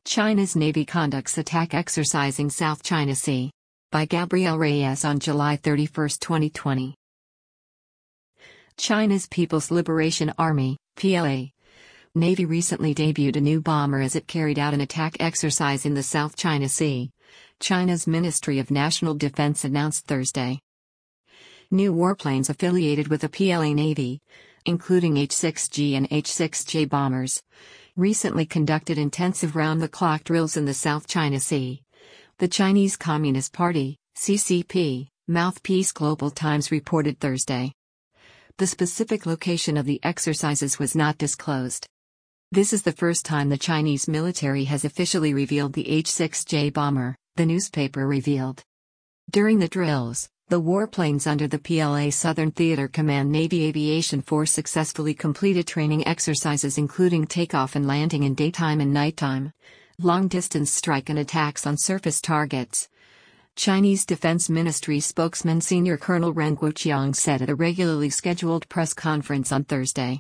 China's Navy conducts attack exercising South China Sea. By Gabriel Reyes on July 31, 2020. China's People's Liberation Army, PLA, Navy recently debuted a new bomber as it carried out an attack exercise in the South China Sea, China's Ministry of National Defense announced Thursday. New warplanes affiliated with the PLA Navy, including H-6G and H-6J bombers, recently conducted intensive round-the-clock drills in the South China Sea. The Chinese Communist Party, CCP, mouthpiece Global Times reported Thursday. The specific location of the exercises was not disclosed. This is the first time the Chinese military has officially revealed the H-6J bomber, the newspaper revealed. During the drills, the warplanes under the PLA Southern Theater Command Navy Aviation Force successfully completed training exercises including takeoff and landing in daytime and nighttime, long-distance strike and attacks on surface targets. Chinese Defense Ministry spokesman Senior Colonel Ren Guoqiang said at a regularly scheduled press conference on Thursday.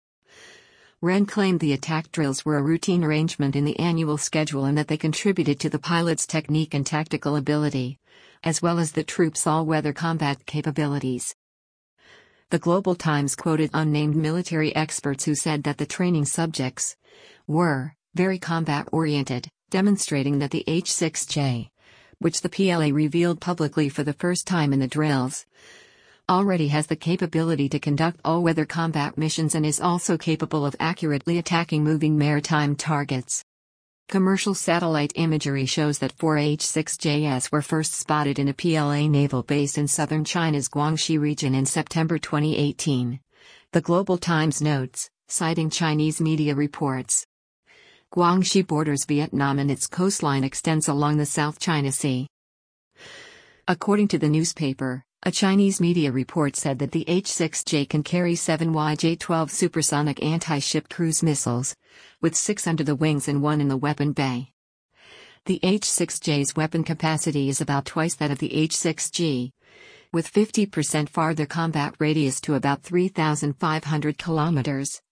Ren claimed the attack drills were a routine arrangement in the annual schedule and that they contributed to the pilots' technique and tactical ability, as well as the troops' all-weather combat capabilities. The Global Times quoted unnamed military experts who said that the training subjects were very combat-oriented, demonstrating that the H-6J, which the PLA revealed publicly for the first time in the drills, already has the capability to conduct all-weather combat missions and is also capable of accurately attacking moving maritime targets. Commercial satellite imagery shows that 4 H-6Js were first spotted in a PLA naval base in southern China's Guangxi region in September 2018. The Global Times notes, citing Chinese media reports. Guangxi borders Vietnam and its coastline extends along the South China Sea. According to the newspaper, a Chinese media report said that the H-6J can carry 7 YJ-12 supersonic anti-ship cruise missiles, with 6 under the wings and 1 in the weapon bay. The H-6J's weapon capacity is about twice that of the H-6G, with 50% farther combat radius to about 3,500 kilometers,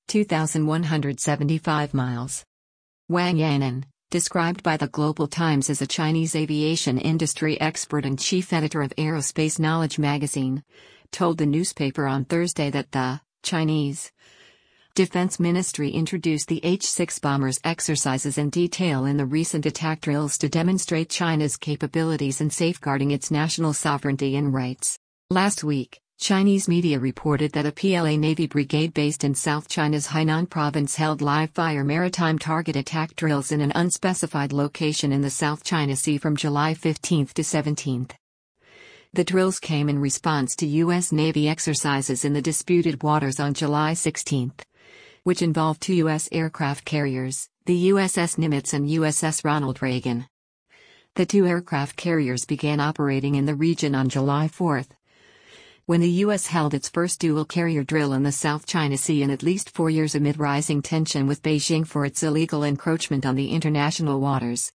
2,175 miles. Wang Yanan, described by the Global Times as a Chinese aviation industry expert and chief editor of Aerospace Knowledge magazine, told the newspaper on Thursday that the Chinese Defense Ministry introduced the H-6 bombers exercises in detail in the recent attack drills to demonstrate China's capabilities in safeguarding its national sovereignty and rights. Last week, Chinese media reported that a PLA Navy brigade based in South China's Hainan province held live-fire maritime target attack drills in an unspecified location in the South China Sea from July 15 to 17. The drills came in response to U.S. Navy exercises in the disputed waters on July 16, which involved 2 U.S. aircraft carriers, the USS Nimitz and USS Ronald Reagan. The 2 aircraft carriers began operating in the region on July 4. When the U.S. held its first dual-carrier drill in the South China Sea in at least 4 years amid rising tension with Beijing for its illegal encroachment on the international waters.